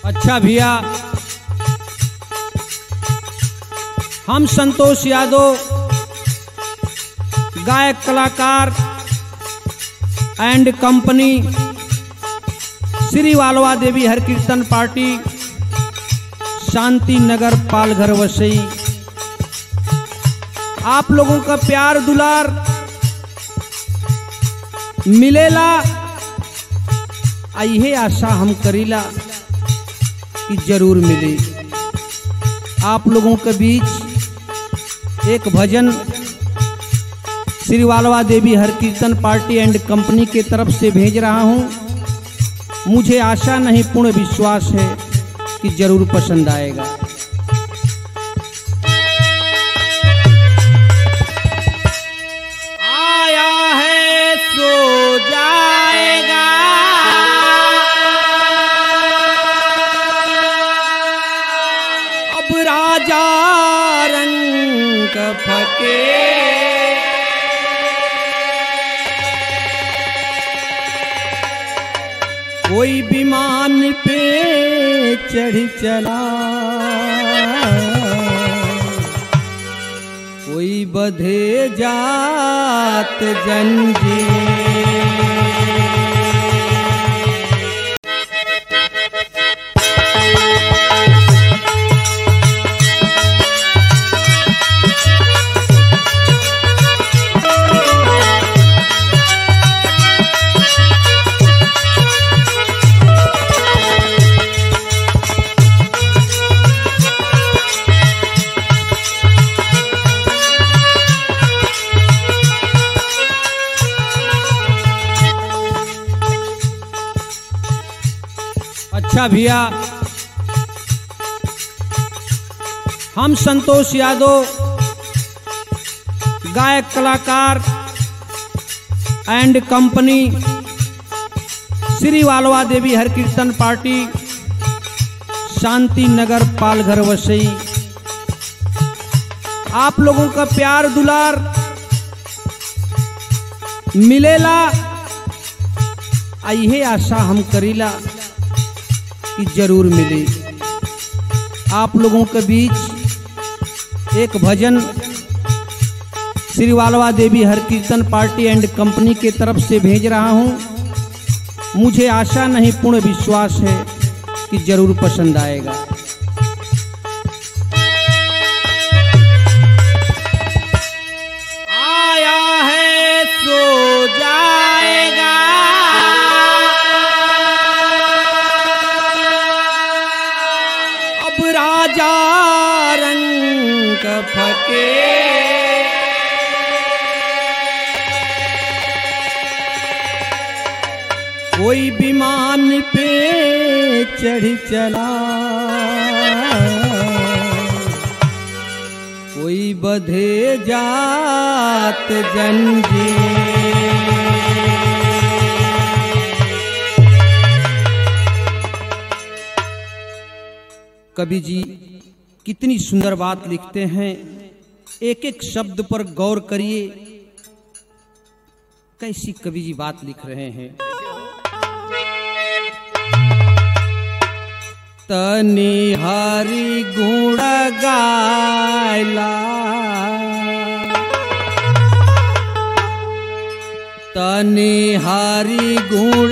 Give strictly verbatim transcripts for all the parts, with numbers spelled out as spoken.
अच्छा भैया, हम संतोष यादव गायक कलाकार एंड कंपनी श्री वालवा देवी हर कीर्तन पार्टी शांति नगर पालघर वसई, आप लोगों का प्यार दुलार मिलेला यही आशा हम करीला कि जरूर मिले। आप लोगों के बीच एक भजन श्री वालवा देवी हर कीर्तन पार्टी एंड कंपनी के तरफ से भेज रहा हूं। मुझे आशा नहीं पूर्ण विश्वास है कि जरूर पसंद आएगा। आया है सो जाएगा, अब राजा रंग फके, कोई विमान पे चढ़ चला, कोई बधे जात जंजीर। अच्छा भैया, हम संतोष यादव गायक कलाकार एंड कंपनी श्री वालवा देवी हर कीर्तन पार्टी शांति नगर पालघर वसई, आप लोगों का प्यार दुलार मिलेला यही आशा हम करीला कि जरूर मिले। आप लोगों के बीच एक भजन श्री वालवा देवी हर कीर्तन पार्टी एंड कंपनी के तरफ से भेज रहा हूं। मुझे आशा नहीं पूर्ण विश्वास है कि जरूर पसंद आएगा। आया है सो जाएगा, राजा रंग फके, कोई विमान पे चढ़ चला, कोई बधे जात जंजीर। कवि जी कितनी सुंदर बात लिखते हैं, एक एक शब्द पर गौर करिए, कैसी कवि जी बात लिख रहे हैं। तनि हरि गुण गायला, तनि हरि गुण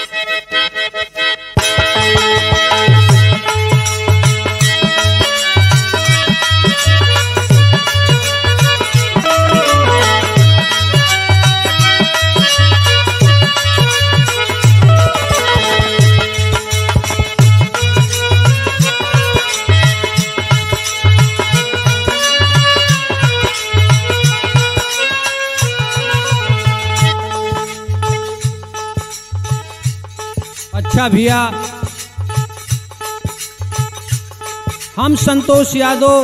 अच्छा भैया, हम संतोष यादव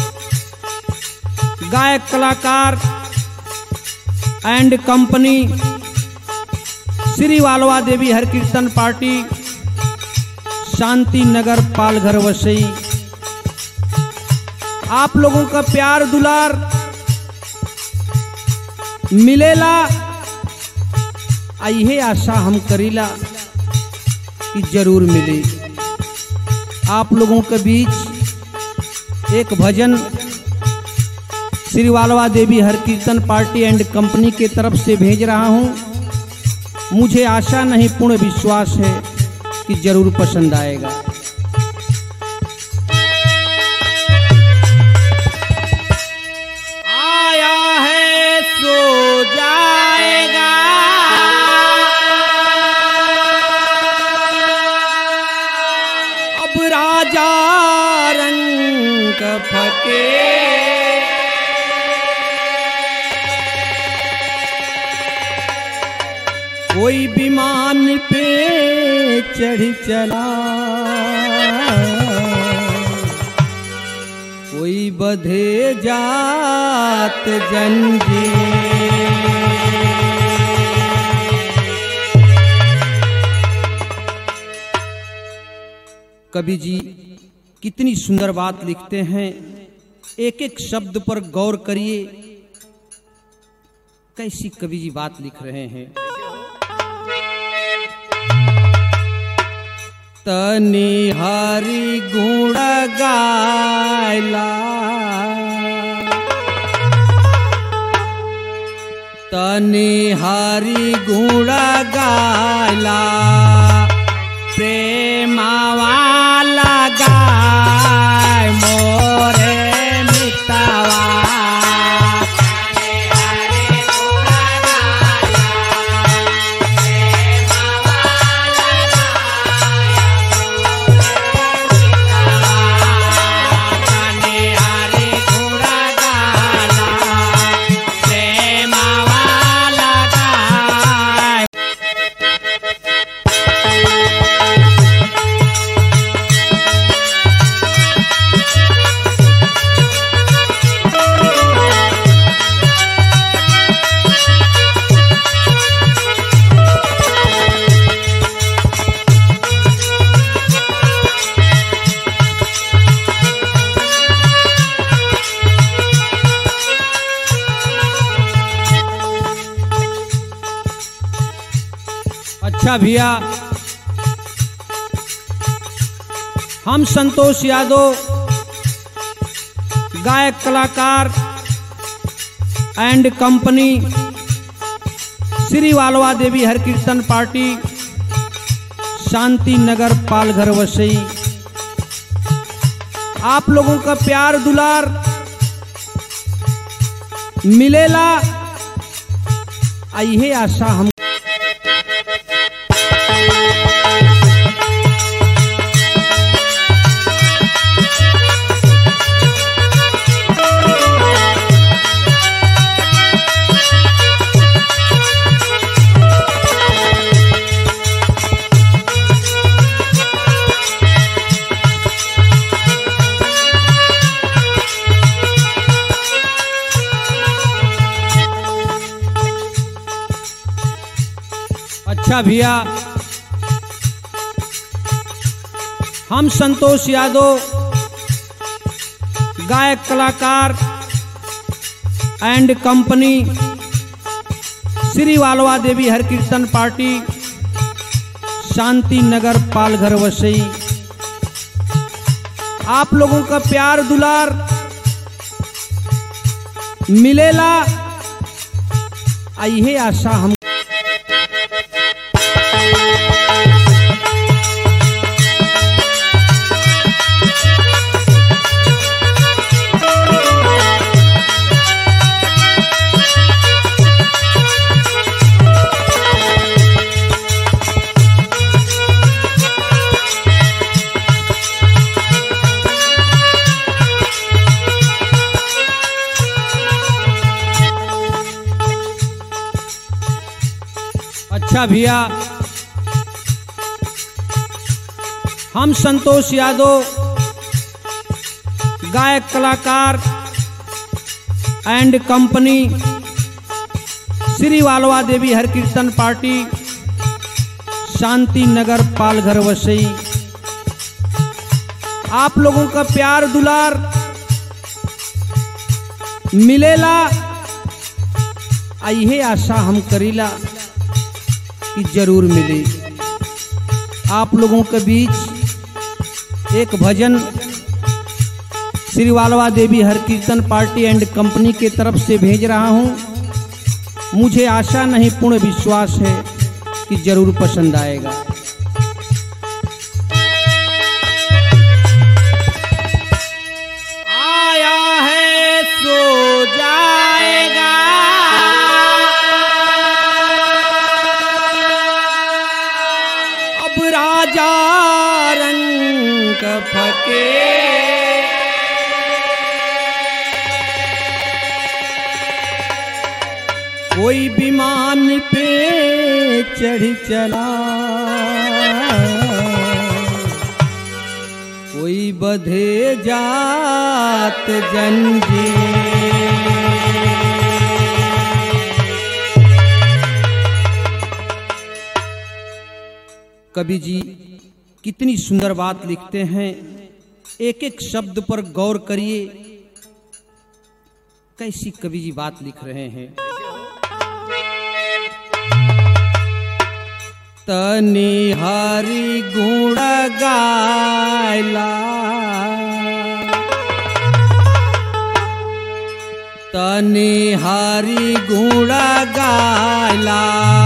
गायक कलाकार एंड कंपनी श्री वालवा देवी हर कीर्तन पार्टी शांति नगर पालघर वसई, आप लोगों का प्यार दुलार मिलेला यही आशा हम करीला कि जरूर मिले। आप लोगों के बीच एक भजन श्री वालवा देवी हर कीर्तन पार्टी एंड कंपनी के तरफ से भेज रहा हूं। मुझे आशा नहीं पूर्ण विश्वास है कि जरूर पसंद आएगा। आया है सो जाएगा, अब राजा रंग फके कोई विमान पे चढ़ चला, कोई बधे जात जंजीर। कवि जी कितनी सुंदर बात लिखते हैं, एक एक शब्द पर गौर करिए, कैसी कवि जी बात लिख रहे हैं। तनि हरि गुण गायला, तनि हरि गुण गायला, प्रेमवा लगाय मोरे मितवा। अच्छा भैया, हम संतोष यादव गायक कलाकार एंड कंपनी श्री वालवा देवी हर कीर्तन पार्टी शांति नगर पालघर वसई, आप लोगों का प्यार दुलार मिलेला, यही आशा हम अच्छा भैया, हम संतोष यादव गायक कलाकार एंड कंपनी श्री वालवा देवी हर कीर्तन पार्टी शांति नगर पालघर वसई, आप लोगों का प्यार दुलार मिलेला, यही आशा हम अच्छा भैया, हम संतोष यादव गायक कलाकार एंड कंपनी श्री वालवा देवी हर कीर्तन पार्टी शांति नगर पालघर वसई, आप लोगों का प्यार दुलार मिलेला, यही आशा हम करीला कि जरूर मिले। आप लोगों के बीच एक भजन श्री वालवा देवी हर कीर्तन पार्टी एंड कंपनी के तरफ से भेज रहा हूं। मुझे आशा नहीं पूर्ण विश्वास है कि जरूर पसंद आएगा। आया है सो जाएगा, अब राजा रंग फके, कोई विमान पे चढ़ चला, कोई बधे जात जंजीर। कवि जी कितनी सुंदर बात लिखते हैं, एक एक शब्द पर गौर करिए, कैसी कवि जी बात लिख रहे हैं। तनि हरि गुण गायला, तनि हरि गुण गायला,